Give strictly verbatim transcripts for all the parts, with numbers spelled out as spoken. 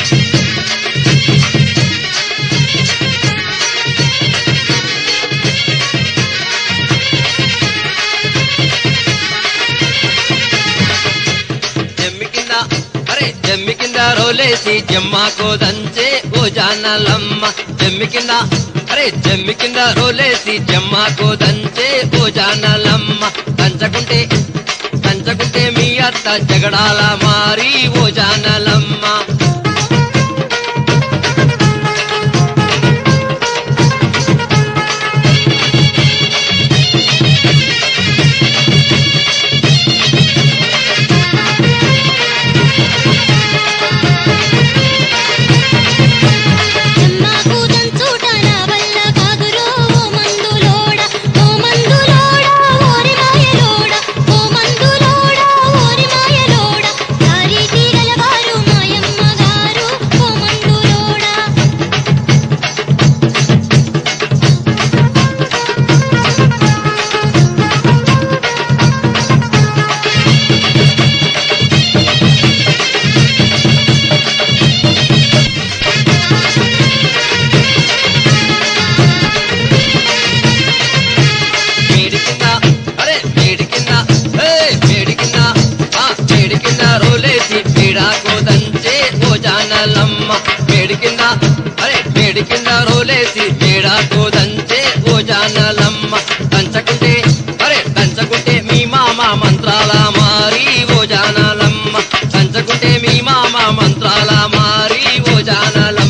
జమ్మి కింద రోలేసి జమ్మాకో దంచే ఓ జానలమ్మ జమ్మి కింద అరే జమ్మి కింద రోలేసి జమ్మాకో దంచే ఓ జానలమ్మ దంచకుంటే దంచకుంటే మీ అత్త జగడాల మారి ఓ జానలమ్మ వేడికింద అరే వేడికింద రోలేసి వేడాకో దంచే ఓ జానలమ్మ దంచకుంటే అరే దంచకుంటే మీ మామ మంత్రాల మారి ఓ జానలమ్మ దంచకుంటే మీ మామ మంత్రాల మారి ఓ జానలమ్మ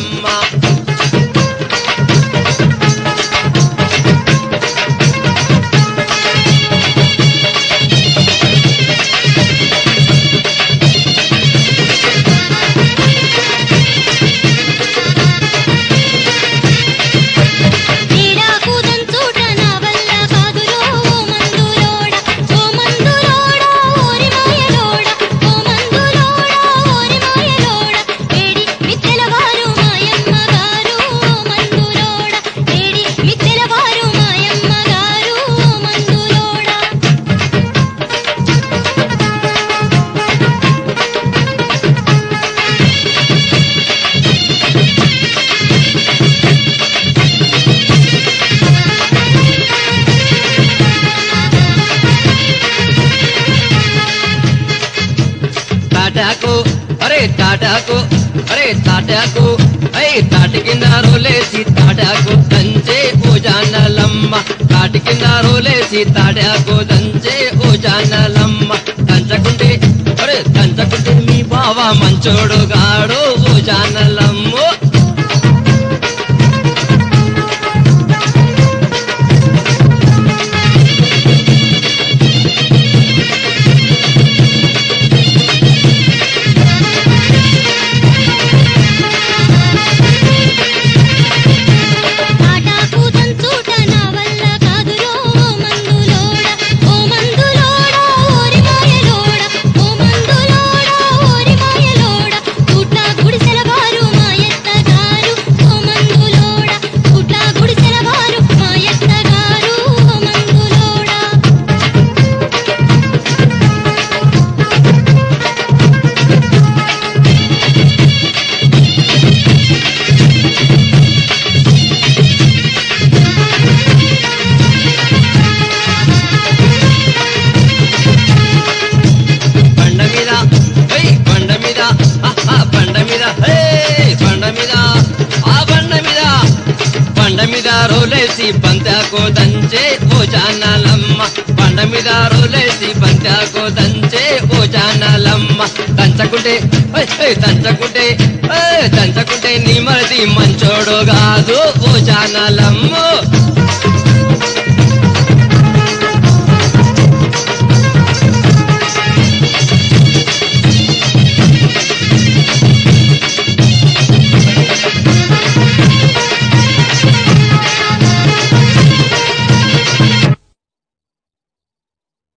తాటాకు అరే తాటాకు అరే తాటాకు అయ్యి తాటి కింద రోలేసి తాటాకు దంచే ఓ జానలమ్మ తాటి కింద రోలేసి తాటాకు దంచే ఓ జానలమ్మ దంచకుంటే అరే దంచకుంటే మీ బావ మంచోడు గాడు ఓ జానలమ్మ రోలేసి బంతాకో దంచే ఓ జానలమ్మ బండ మీద రోలేసి బంతాకో దంచే ఓ జానలమ్మ దంచకుంటే దంచకుంటే దంచకుంటే నీ మరిది మంచోడు కాదు ఓ జానలమ్మ